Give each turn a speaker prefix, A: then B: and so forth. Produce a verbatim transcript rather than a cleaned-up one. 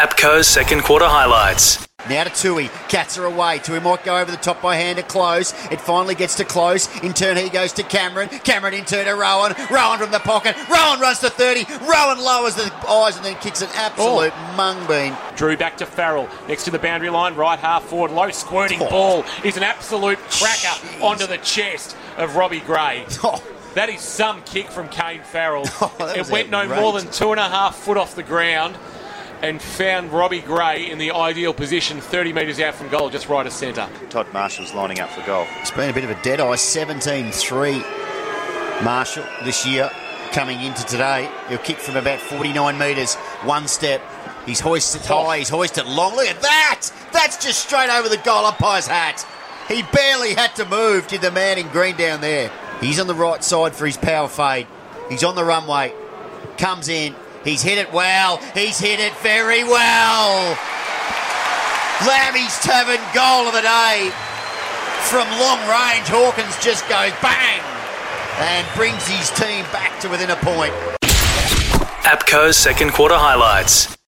A: APCO's second quarter highlights.
B: Now to Tui, Cats are away. Tui might go over the top by hand to Close. It finally gets to Close. In turn, he goes to Cameron. Cameron in turn to Rowan. Rowan from the pocket. Rowan runs to thirty. Rowan lowers the eyes and then kicks an absolute oh. mung bean.
C: Drew back to Farrell. Next to the boundary line, right half forward. Low squirting oh. ball is an absolute cracker Jeez. onto the chest of Robbie Gray. Oh. That is some kick from Kane Farrell. Oh, it went no more than two and a half foot off the ground and found Robbie Gray in the ideal position, thirty metres out from goal, just right of centre.
D: Todd Marshall's lining up for goal.
B: It's been a bit of a dead eye, seventeen three. Marshall this year coming into today. He'll kick from about forty-nine metres, one step. He's hoisted oh. high, he's hoisted long. Look at that! That's just straight over the goal umpire's hat. He barely had to move, did the man in green down there. He's on the right side for his power fade. He's on the runway. Comes in. He's hit it well. He's hit it very well. Lammy's Tavern goal of the day. From long range, Hawkins just goes bang and brings his team back to within a point.
A: APCO's second quarter highlights.